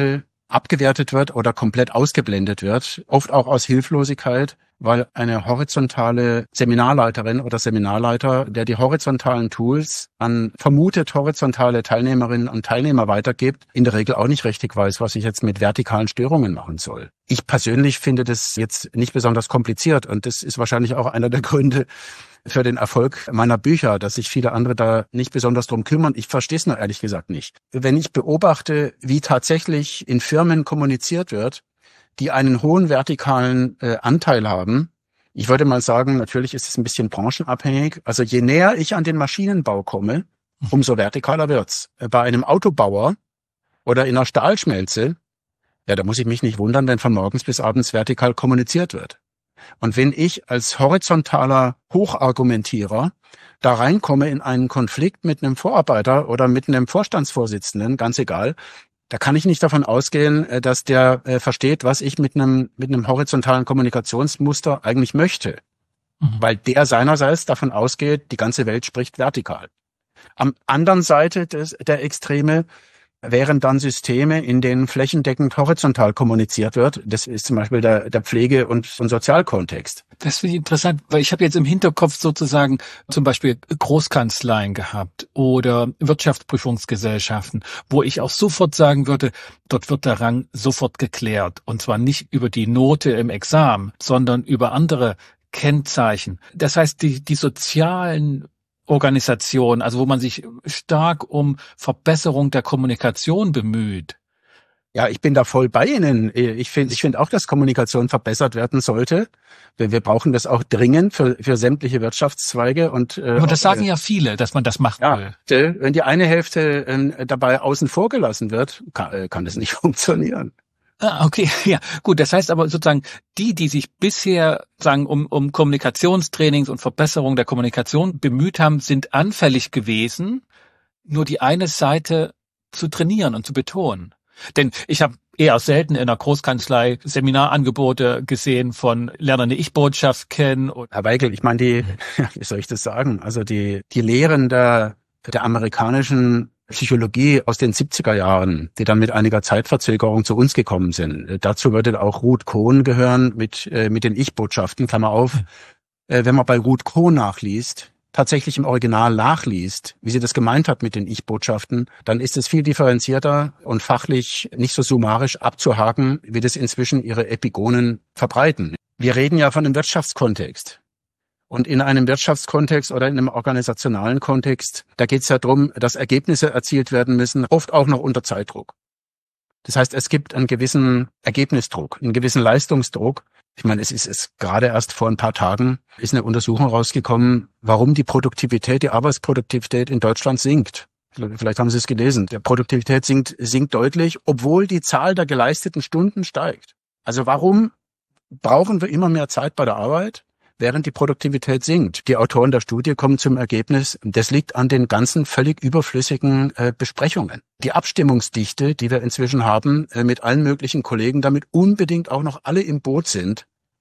abgewertet wird oder komplett ausgeblendet wird, oft auch aus Hilflosigkeit, weil eine horizontale Seminarleiterin oder Seminarleiter, der die horizontalen Tools an vermutet horizontale Teilnehmerinnen und Teilnehmer weitergibt, in der Regel auch nicht richtig weiß, was ich jetzt mit vertikalen Störungen machen soll. Ich persönlich finde das jetzt nicht besonders kompliziert und das ist wahrscheinlich auch einer der Gründe für den Erfolg meiner Bücher, dass sich viele andere da nicht besonders drum kümmern. Ich verstehe es nur ehrlich gesagt nicht. Wenn ich beobachte, wie tatsächlich in Firmen kommuniziert wird, die einen hohen vertikalen Anteil haben, ich würde mal sagen, natürlich ist es ein bisschen branchenabhängig. Also je näher ich an den Maschinenbau komme, umso vertikaler wird's. Bei einem Autobauer oder in einer Stahlschmelze, ja, da muss ich mich nicht wundern, wenn von morgens bis abends vertikal kommuniziert wird. Und wenn ich als horizontaler Hochargumentierer da reinkomme in einen Konflikt mit einem Vorarbeiter oder mit einem Vorstandsvorsitzenden, ganz egal, da kann ich nicht davon ausgehen, dass der versteht, was ich mit einem horizontalen Kommunikationsmuster eigentlich möchte. Weil der seinerseits davon ausgeht, die ganze Welt spricht vertikal. Am anderen Seite der Extreme wären dann Systeme, in denen flächendeckend horizontal kommuniziert wird. Das ist zum Beispiel der Pflege- und Sozialkontext. Das finde ich interessant, weil ich habe jetzt im Hinterkopf sozusagen zum Beispiel Großkanzleien gehabt oder Wirtschaftsprüfungsgesellschaften, wo ich auch sofort sagen würde, dort wird der Rang sofort geklärt. Und zwar nicht über die Note im Examen, sondern über andere Kennzeichen. Das heißt, die sozialen Organisation, also wo man sich stark um Verbesserung der Kommunikation bemüht. Ja, ich bin da voll bei Ihnen. Ich finde auch, dass Kommunikation verbessert werden sollte. Wir brauchen das auch dringend für sämtliche Wirtschaftszweige. Aber das sagen ja viele, dass man das machen will. Wenn die eine Hälfte dabei außen vor gelassen wird, kann das nicht funktionieren. Okay, ja, gut. Das heißt aber sozusagen, die sich bisher um Kommunikationstrainings und Verbesserung der Kommunikation bemüht haben, sind anfällig gewesen, nur die eine Seite zu trainieren und zu betonen. Denn ich habe eher selten in einer Großkanzlei Seminarangebote gesehen von Lerne eine Ich-Botschaft kennen. Herr Weigel, ich meine, wie soll ich das sagen? Also die Lehren der amerikanischen Psychologie aus den 70er Jahren, die dann mit einiger Zeitverzögerung zu uns gekommen sind. Dazu würde auch Ruth Cohn gehören mit den Ich-Botschaften, Klammer auf. Wenn man bei Ruth Cohn nachliest, tatsächlich im Original nachliest, wie sie das gemeint hat mit den Ich-Botschaften, dann ist es viel differenzierter und fachlich nicht so summarisch abzuhaken, wie das inzwischen ihre Epigonen verbreiten. Wir reden ja von einem Wirtschaftskontext. Und in einem Wirtschaftskontext oder in einem organisationalen Kontext, da geht es ja darum, dass Ergebnisse erzielt werden müssen, oft auch noch unter Zeitdruck. Das heißt, es gibt einen gewissen Ergebnisdruck, einen gewissen Leistungsdruck. Ich meine, es ist gerade erst vor ein paar Tagen ist eine Untersuchung rausgekommen, warum die Arbeitsproduktivität in Deutschland sinkt. Vielleicht haben Sie es gelesen. Die Produktivität sinkt deutlich, obwohl die Zahl der geleisteten Stunden steigt. Also warum brauchen wir immer mehr Zeit bei der Arbeit, während die Produktivität sinkt? Die Autoren der Studie kommen zum Ergebnis, das liegt an den ganzen völlig überflüssigen Besprechungen. Die Abstimmungsdichte, die wir inzwischen haben mit allen möglichen Kollegen, damit unbedingt auch noch alle im Boot sind,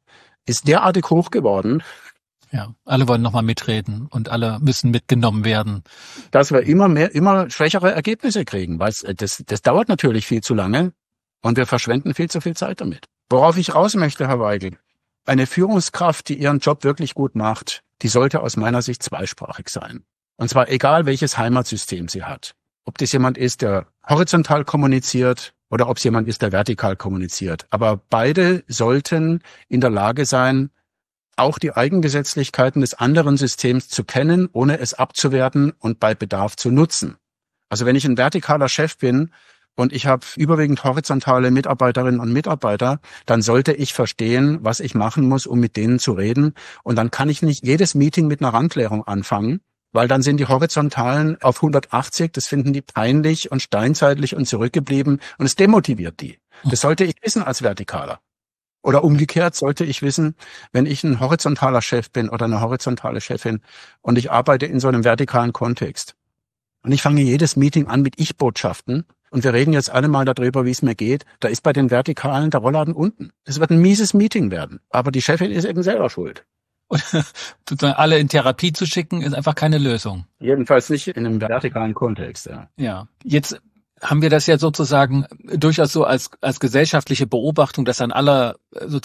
ist derartig hoch geworden. Ja, alle wollen nochmal mitreden und alle müssen mitgenommen werden. Dass wir immer schwächere Ergebnisse kriegen, weil das dauert natürlich viel zu lange und wir verschwenden viel zu viel Zeit damit. Worauf ich raus möchte, Herr Weigel: Eine Führungskraft, die ihren Job wirklich gut macht, die sollte aus meiner Sicht zweisprachig sein. Und zwar egal, welches Heimatsystem sie hat. Ob das jemand ist, der horizontal kommuniziert oder ob es jemand ist, der vertikal kommuniziert. Aber beide sollten in der Lage sein, auch die Eigengesetzlichkeiten des anderen Systems zu kennen, ohne es abzuwerten und bei Bedarf zu nutzen. Also wenn ich ein vertikaler Chef bin und ich habe überwiegend horizontale Mitarbeiterinnen und Mitarbeiter, dann sollte ich verstehen, was ich machen muss, um mit denen zu reden. Und dann kann ich nicht jedes Meeting mit einer Randklärung anfangen, weil dann sind die Horizontalen auf 180, das finden die peinlich und steinzeitlich und zurückgeblieben und es demotiviert die. Das sollte ich wissen als Vertikaler. Oder umgekehrt sollte ich wissen, wenn ich ein horizontaler Chef bin oder eine horizontale Chefin und ich arbeite in so einem vertikalen Kontext und ich fange jedes Meeting an mit Ich-Botschaften und wir reden jetzt alle mal darüber, wie es mir geht, da ist bei den Vertikalen der Rollladen unten. Es wird ein mieses Meeting werden, aber die Chefin ist eben selber schuld. Und sozusagen alle in Therapie zu schicken, ist einfach keine Lösung. Jedenfalls nicht in einem vertikalen Kontext. Ja. Jetzt haben wir das ja sozusagen durchaus so als gesellschaftliche Beobachtung, dass an aller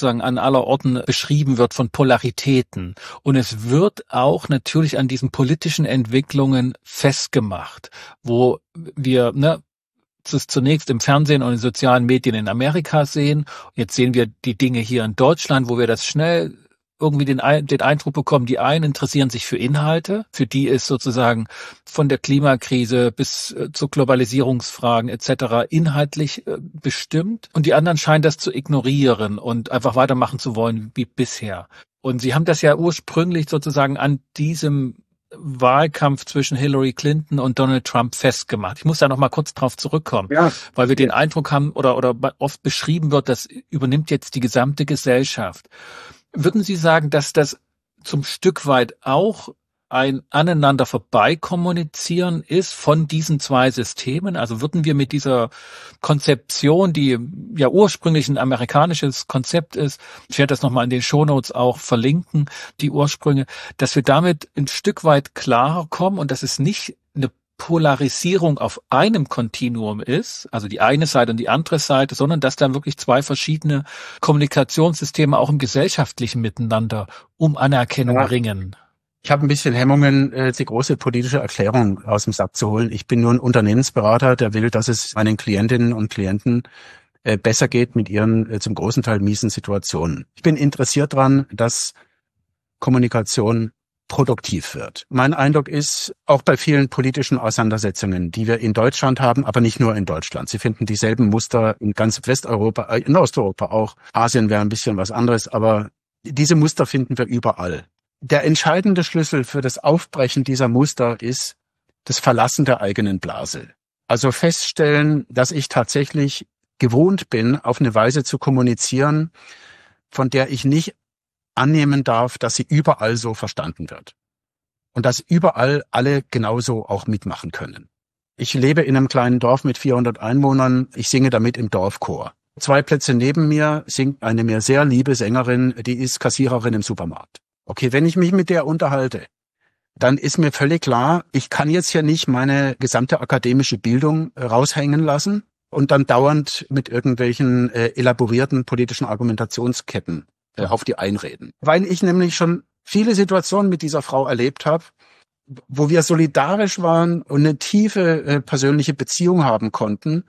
Orten beschrieben wird von Polaritäten. Und es wird auch natürlich an diesen politischen Entwicklungen festgemacht, wo wir, zunächst im Fernsehen und in sozialen Medien in Amerika sehen. Jetzt sehen wir die Dinge hier in Deutschland, wo wir das schnell irgendwie den Eindruck bekommen, die einen interessieren sich für Inhalte, für die ist sozusagen von der Klimakrise bis zu Globalisierungsfragen etc. inhaltlich bestimmt, und die anderen scheinen das zu ignorieren und einfach weitermachen zu wollen wie bisher. Und sie haben das ja ursprünglich sozusagen an diesem Wahlkampf zwischen Hillary Clinton und Donald Trump festgemacht. Ich muss da noch mal kurz drauf zurückkommen, weil wir den Eindruck haben oder oft beschrieben wird, das übernimmt jetzt die gesamte Gesellschaft. Würden Sie sagen, dass das zum Stück weit auch ein aneinander vorbeikommunizieren ist von diesen zwei Systemen? Also würden wir mit dieser Konzeption, die ja ursprünglich ein amerikanisches Konzept ist, ich werde das nochmal in den Shownotes auch verlinken, die Ursprünge, dass wir damit ein Stück weit klarer kommen und dass es nicht eine Polarisierung auf einem Kontinuum ist, also die eine Seite und die andere Seite, sondern dass da wirklich zwei verschiedene Kommunikationssysteme auch im gesellschaftlichen Miteinander um Anerkennung ringen. Ich habe ein bisschen Hemmungen, die große politische Erklärung aus dem Sack zu holen. Ich bin nur ein Unternehmensberater, der will, dass es meinen Klientinnen und Klienten besser geht mit ihren zum großen Teil miesen Situationen. Ich bin interessiert daran, dass Kommunikation produktiv wird. Mein Eindruck ist, auch bei vielen politischen Auseinandersetzungen, die wir in Deutschland haben, aber nicht nur in Deutschland. Sie finden dieselben Muster in ganz Westeuropa, in Osteuropa auch. Asien wäre ein bisschen was anderes, aber diese Muster finden wir überall. Der entscheidende Schlüssel für das Aufbrechen dieser Muster ist das Verlassen der eigenen Blase. Also feststellen, dass ich tatsächlich gewohnt bin, auf eine Weise zu kommunizieren, von der ich nicht annehmen darf, dass sie überall so verstanden wird. Und dass überall alle genauso auch mitmachen können. Ich lebe in einem kleinen Dorf mit 400 Einwohnern. Ich singe damit im Dorfchor. 2 Plätze neben mir singt eine mir sehr liebe Sängerin, die ist Kassiererin im Supermarkt. Okay, wenn ich mich mit der unterhalte, dann ist mir völlig klar, ich kann jetzt hier nicht meine gesamte akademische Bildung raushängen lassen und dann dauernd mit irgendwelchen elaborierten politischen Argumentationsketten auf die einreden. Weil ich nämlich schon viele Situationen mit dieser Frau erlebt habe, wo wir solidarisch waren und eine tiefe persönliche Beziehung haben konnten,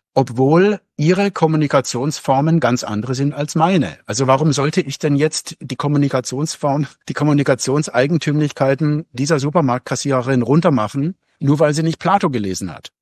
obwohl ihre Kommunikationsformen ganz andere sind als meine. Also warum sollte ich denn jetzt die Kommunikationsform, die Kommunikationseigentümlichkeiten dieser Supermarktkassiererin runtermachen, nur weil sie nicht Plato gelesen hat?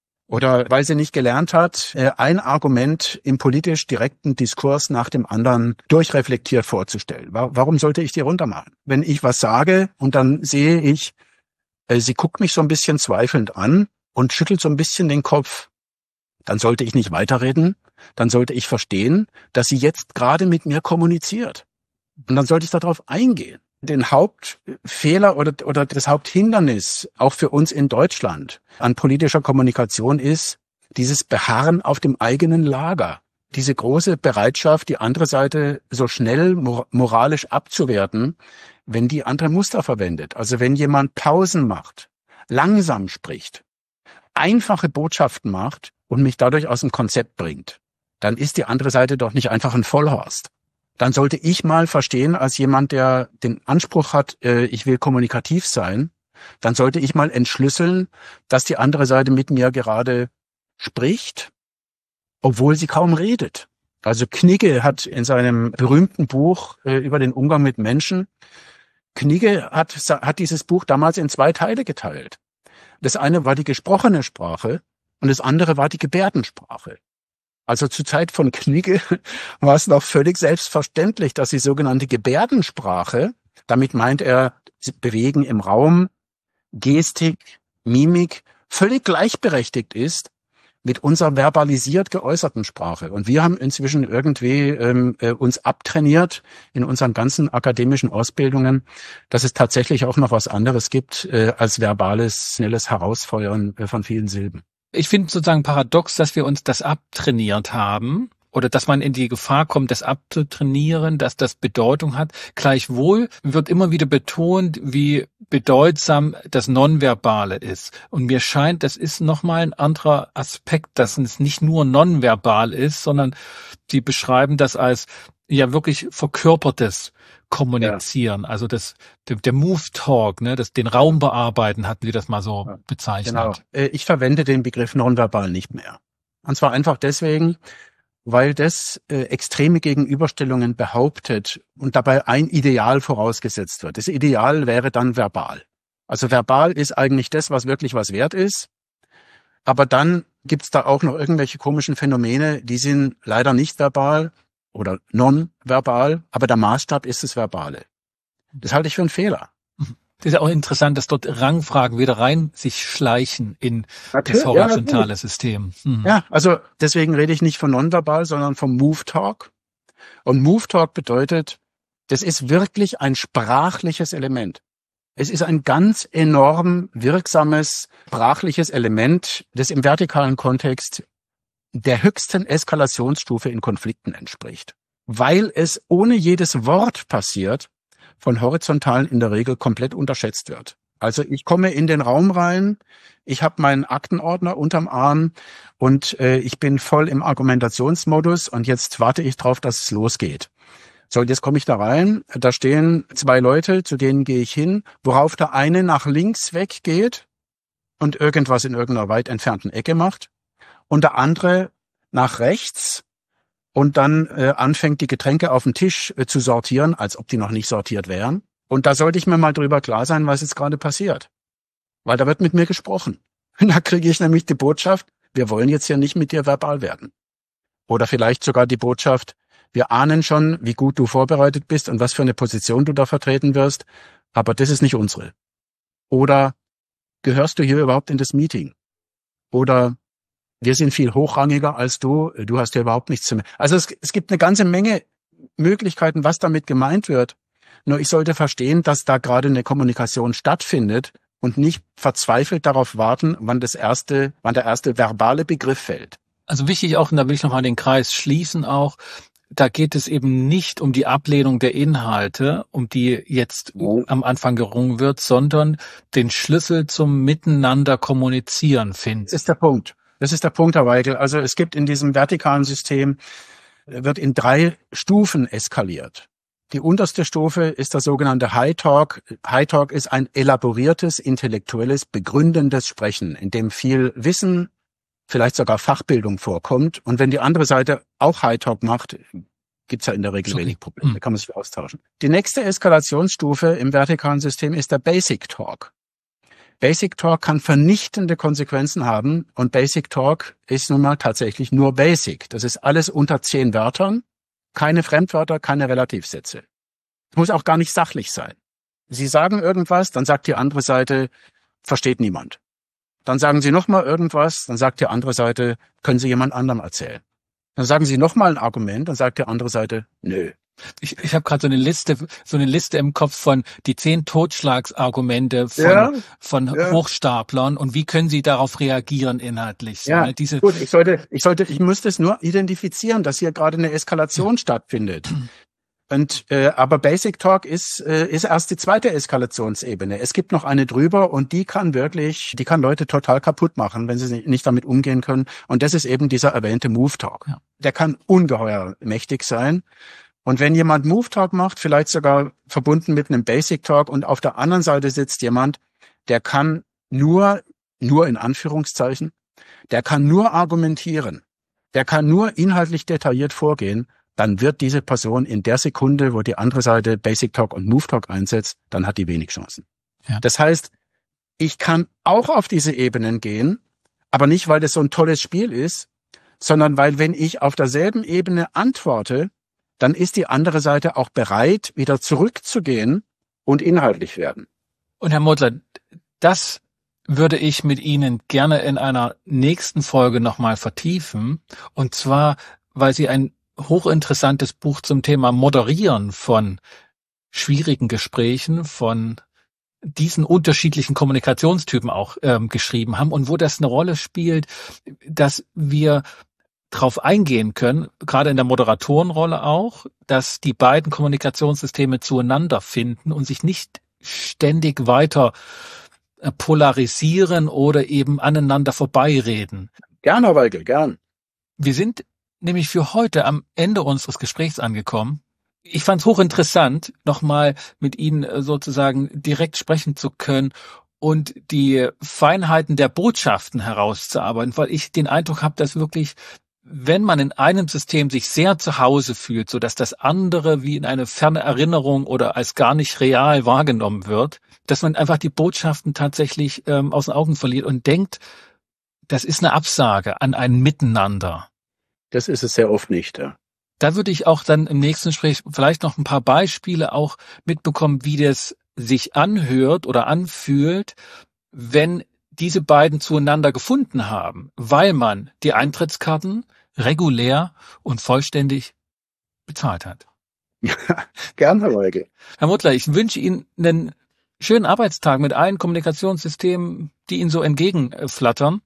Oder weil sie nicht gelernt hat, ein Argument im politisch direkten Diskurs nach dem anderen durchreflektiert vorzustellen. Warum sollte ich die runtermachen? Wenn ich was sage und dann sehe ich, sie guckt mich so ein bisschen zweifelnd an und schüttelt so ein bisschen den Kopf, dann sollte ich nicht weiterreden, dann sollte ich verstehen, dass sie jetzt gerade mit mir kommuniziert. Und dann sollte ich darauf eingehen. Den Hauptfehler oder das Haupthindernis auch für uns in Deutschland an politischer Kommunikation ist dieses Beharren auf dem eigenen Lager. Diese große Bereitschaft, die andere Seite so schnell moralisch abzuwerten, wenn die andere Muster verwendet. Also wenn jemand Pausen macht, langsam spricht, einfache Botschaften macht und mich dadurch aus dem Konzept bringt, dann ist die andere Seite doch nicht einfach ein Vollhorst. Dann sollte ich mal verstehen, als jemand, der den Anspruch hat, ich will kommunikativ sein, dann sollte ich mal entschlüsseln, dass die andere Seite mit mir gerade spricht, obwohl sie kaum redet. Also Knigge hat in seinem berühmten Buch über den Umgang mit Menschen, Knigge hat dieses Buch damals in 2 Teile geteilt. Das eine war die gesprochene Sprache und das andere war die Gebärdensprache. Also zur Zeit von Knigge war es noch völlig selbstverständlich, dass die sogenannte Gebärdensprache, damit meint er Bewegen im Raum, Gestik, Mimik, völlig gleichberechtigt ist mit unserer verbalisiert geäußerten Sprache. Und wir haben inzwischen irgendwie uns abtrainiert in unseren ganzen akademischen Ausbildungen, dass es tatsächlich auch noch was anderes gibt als verbales, schnelles Herausfeuern von vielen Silben. Ich finde sozusagen paradox, dass wir uns das abtrainiert haben oder dass man in die Gefahr kommt, das abzutrainieren, dass das Bedeutung hat. Gleichwohl wird immer wieder betont, wie bedeutsam das Nonverbale ist. Und mir scheint, das ist nochmal ein anderer Aspekt, dass es nicht nur nonverbal ist, sondern sie beschreiben das als ja wirklich verkörpertes Kommunizieren, also der Move Talk, ne, den Raum bearbeiten, hatten Sie das mal so bezeichnet. Genau. Ich verwende den Begriff nonverbal nicht mehr. Und zwar einfach deswegen, weil das extreme Gegenüberstellungen behauptet und dabei ein Ideal vorausgesetzt wird. Das Ideal wäre dann verbal. Also verbal ist eigentlich das, was wirklich was wert ist. Aber dann gibt's da auch noch irgendwelche komischen Phänomene, die sind leider nicht verbal oder nonverbal, aber der Maßstab ist das Verbale. Das halte ich für einen Fehler. Das ist ja auch interessant, dass dort Rangfragen wieder rein sich schleichen in das horizontale System. Ja, also deswegen rede ich nicht von nonverbal, sondern vom Move Talk. Und Move Talk bedeutet, das ist wirklich ein sprachliches Element. Es ist ein ganz enorm wirksames sprachliches Element, das im vertikalen Kontext der höchsten Eskalationsstufe in Konflikten entspricht. Weil es ohne jedes Wort passiert, von Horizontalen in der Regel komplett unterschätzt wird. Also ich komme in den Raum rein, ich habe meinen Aktenordner unterm Arm und ich bin voll im Argumentationsmodus und jetzt warte ich drauf, dass es losgeht. So, jetzt komme ich da rein, da stehen 2 Leute, zu denen gehe ich hin, worauf der eine nach links weggeht und irgendwas in irgendeiner weit entfernten Ecke macht und der andere nach rechts und dann anfängt, die Getränke auf dem Tisch zu sortieren, als ob die noch nicht sortiert wären. Und da sollte ich mir mal drüber klar sein, was jetzt gerade passiert. Weil da wird mit mir gesprochen. Und da kriege ich nämlich die Botschaft, wir wollen jetzt hier nicht mit dir verbal werden. Oder vielleicht sogar die Botschaft, wir ahnen schon, wie gut du vorbereitet bist und was für eine Position du da vertreten wirst, aber das ist nicht unsere. Oder gehörst du hier überhaupt in das Meeting? Oder wir sind viel hochrangiger als du hast ja überhaupt nichts zu mehr. Also es gibt eine ganze Menge Möglichkeiten, was damit gemeint wird. Nur ich sollte verstehen, dass da gerade eine Kommunikation stattfindet und nicht verzweifelt darauf warten, wann der erste verbale Begriff fällt. Also wichtig auch, und da will ich nochmal den Kreis schließen auch, da geht es eben nicht um die Ablehnung der Inhalte, um die jetzt am Anfang gerungen wird, sondern den Schlüssel zum Miteinander kommunizieren finden. Das ist der Punkt. Das ist der Punkt, Herr Weigel. Also es gibt in diesem vertikalen System, wird in 3 Stufen eskaliert. Die unterste Stufe ist der sogenannte High Talk. High Talk ist ein elaboriertes, intellektuelles, begründendes Sprechen, in dem viel Wissen, vielleicht sogar Fachbildung vorkommt. Und wenn die andere Seite auch High Talk macht, gibt's ja in der Regel wenig Probleme. Da kann man sich austauschen. Die nächste Eskalationsstufe im vertikalen System ist der Basic Talk. Basic Talk kann vernichtende Konsequenzen haben und Basic Talk ist nun mal tatsächlich nur Basic. Das ist alles unter 10 Wörtern, keine Fremdwörter, keine Relativsätze. Muss auch gar nicht sachlich sein. Sie sagen irgendwas, dann sagt die andere Seite, versteht niemand. Dann sagen Sie nochmal irgendwas, dann sagt die andere Seite, können Sie jemand anderem erzählen. Dann sagen Sie nochmal ein Argument, dann sagt die andere Seite, nö. Ich habe gerade so eine Liste im Kopf von die 10 Totschlagsargumente von Hochstaplern und wie können Sie darauf reagieren inhaltlich? So, ja, gut, ich müsste es nur identifizieren, dass hier gerade eine Eskalation stattfindet. Und aber Basic Talk ist erst die zweite Eskalationsebene. Es gibt noch eine drüber und die kann Leute total kaputt machen, wenn sie nicht damit umgehen können. Und das ist eben dieser erwähnte Move Talk. Ja. Der kann ungeheuer mächtig sein. Und wenn jemand Move Talk macht, vielleicht sogar verbunden mit einem Basic Talk und auf der anderen Seite sitzt jemand, der kann nur in Anführungszeichen, der kann nur argumentieren, der kann nur inhaltlich detailliert vorgehen, dann wird diese Person in der Sekunde, wo die andere Seite Basic Talk und Move Talk einsetzt, dann hat die wenig Chancen. Ja. Das heißt, ich kann auch auf diese Ebenen gehen, aber nicht, weil das so ein tolles Spiel ist, sondern weil, wenn ich auf derselben Ebene antworte, dann ist die andere Seite auch bereit, wieder zurückzugehen und inhaltlich werden. Und Herr Modler, das würde ich mit Ihnen gerne in einer nächsten Folge nochmal vertiefen. Und zwar, weil Sie ein hochinteressantes Buch zum Thema Moderieren von schwierigen Gesprächen, von diesen unterschiedlichen Kommunikationstypen auch geschrieben haben und wo das eine Rolle spielt, dass wir drauf eingehen können, gerade in der Moderatorenrolle auch, dass die beiden Kommunikationssysteme zueinander finden und sich nicht ständig weiter polarisieren oder eben aneinander vorbeireden. Gern, Herr Weigel, gern. Wir sind nämlich für heute am Ende unseres Gesprächs angekommen. Ich fand es hochinteressant, nochmal mit Ihnen sozusagen direkt sprechen zu können und die Feinheiten der Botschaften herauszuarbeiten, weil ich den Eindruck habe, dass wirklich, wenn man in einem System sich sehr zu Hause fühlt, so dass das andere wie in eine ferne Erinnerung oder als gar nicht real wahrgenommen wird, dass man einfach die Botschaften tatsächlich aus den Augen verliert und denkt, das ist eine Absage an ein Miteinander. Das ist es sehr oft nicht, ja. Da würde ich auch dann im nächsten Gespräch vielleicht noch ein paar Beispiele auch mitbekommen, wie das sich anhört oder anfühlt, wenn diese beiden zueinander gefunden haben, weil man die Eintrittskarten regulär und vollständig bezahlt hat. Ja, gern, Herr Weigel. Herr Muttler, ich wünsche Ihnen einen schönen Arbeitstag mit allen Kommunikationssystemen, die Ihnen so entgegenflattern,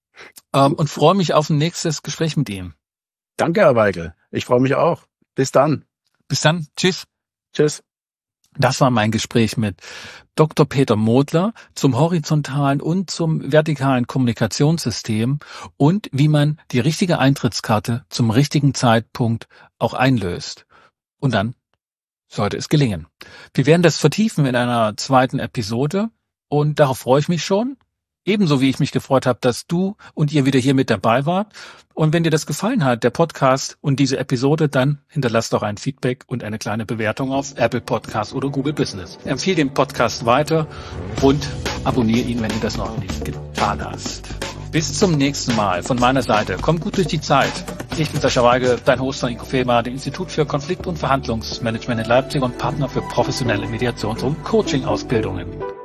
und freue mich auf ein nächstes Gespräch mit Ihnen. Danke, Herr Weigel. Ich freue mich auch. Bis dann. Bis dann. Tschüss. Tschüss. Das war mein Gespräch mit Dr. Peter Modler zum horizontalen und zum vertikalen Kommunikationssystem und wie man die richtige Eintrittskarte zum richtigen Zeitpunkt auch einlöst. Und dann sollte es gelingen. Wir werden das vertiefen in einer zweiten Episode und darauf freue ich mich schon. Ebenso wie ich mich gefreut habe, dass du und ihr wieder hier mit dabei wart. Und wenn dir das gefallen hat, der Podcast und diese Episode, dann hinterlasst doch ein Feedback und eine kleine Bewertung auf Apple Podcast oder Google Business. Empfehle den Podcast weiter und abonniere ihn, wenn du das noch nicht getan hast. Bis zum nächsten Mal von meiner Seite. Komm gut durch die Zeit. Ich bin Sascha Weigel, dein Host von Incofema, dem Institut für Konflikt- und Verhandlungsmanagement in Leipzig und Partner für professionelle Mediations- und Coaching-Ausbildungen.